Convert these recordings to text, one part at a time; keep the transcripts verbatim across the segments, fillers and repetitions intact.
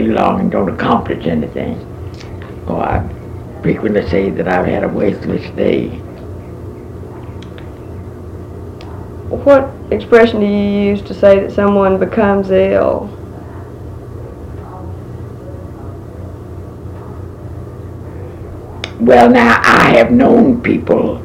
very long and don't accomplish anything. Oh, I frequently say that I've had a wasteless day. What expression do you use to say that someone becomes ill? Well, now, I have known people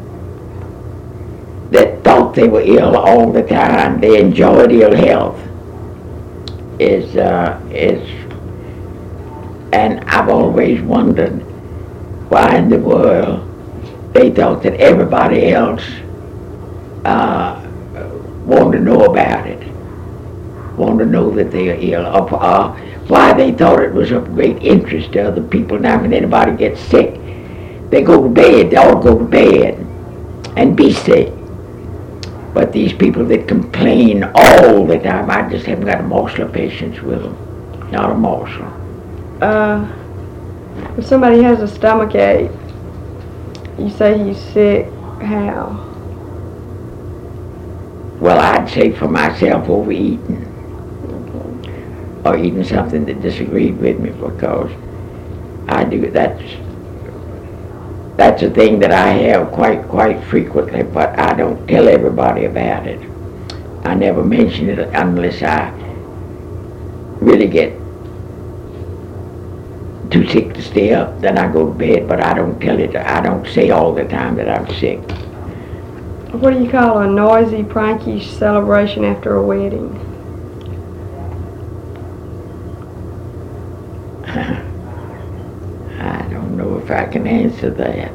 that thought they were ill all the time. They enjoyed ill health. Is, uh, is, and I've always wondered why in the world they thought that everybody else uh, wanted to know about it, wanted to know that they are ill, or uh, why they thought it was of great interest to other people. Now, when anybody gets sick, they go to bed, they all go to bed and be sick. But these people that complain all the time, I just haven't got a morsel of patience with them. Not a morsel. Uh, if somebody has a stomach ache, you say he's sick, how? Well, I'd say for myself, overeating. Okay. Or eating something that disagreed with me, because I do, that's, that's a thing that I have quite, quite frequently, but I don't tell everybody about it. I never mention it unless I really get too sick to stay up. Then I go to bed, but I don't tell it, I don't say all the time that I'm sick. What do you call a noisy, prankish celebration after a wedding? I don't know if I can answer that.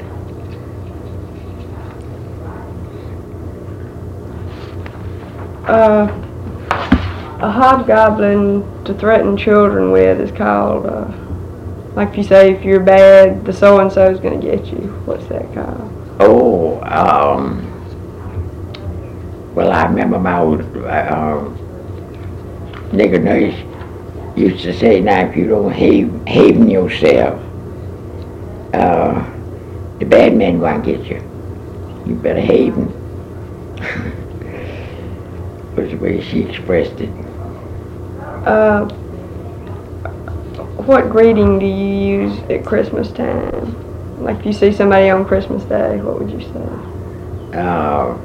Uh, a hobgoblin to threaten children with is called, uh, like if you say, if you're bad, the so-and-so's going to get you. What's that called? Oh, um, well, I remember my old uh, nigger nurse used to say, now, if you don't have, haven yourself, uh, the bad men won't get you. You better haven. Was the way she expressed it. Uh, what greeting do you use at Christmas time? Like if you see somebody on Christmas Day, what would you say? Uh,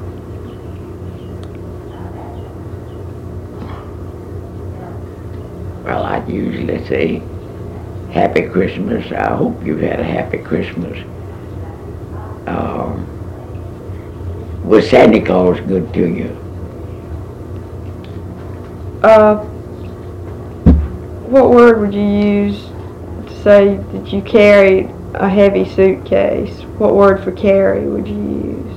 well, I'd usually say, Happy Christmas. I hope you've had a happy Christmas. Uh, was Santa Claus good to you? Uh, what word would you use to say that you carried a heavy suitcase? What word for carry would you use?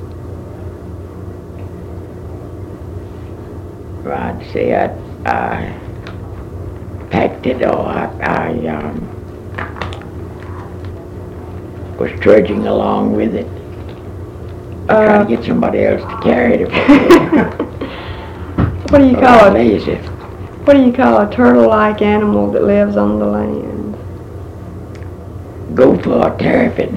Well, I'd say I, I packed it, or I, I um, was trudging along with it. Uh, trying to get somebody else to carry it. What do you call it? Lazy. What do you call a turtle-like animal that lives on the land? Gopher or terrapin.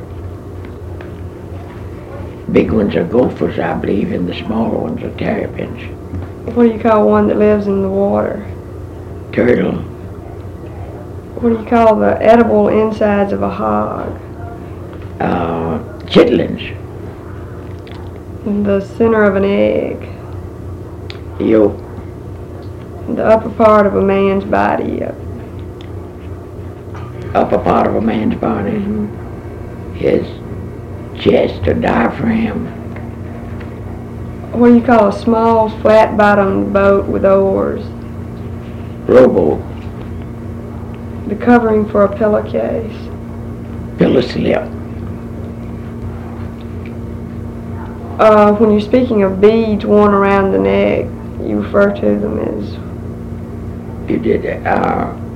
Big ones are gophers, I believe, and the smaller ones are terrapins. What do you call one that lives in the water? Turtle. What do you call the edible insides of a hog? Uh, chitlins. In the center of an egg. Yolk. The upper part of a man's body. Upper part of a man's body. Mm-hmm. His chest or diaphragm. What do you call a small, flat-bottomed boat with oars? Rowboat. The covering for a pillowcase. Pillow slip. Uh, when you're speaking of beads worn around the neck, you refer to them as? You did, uh,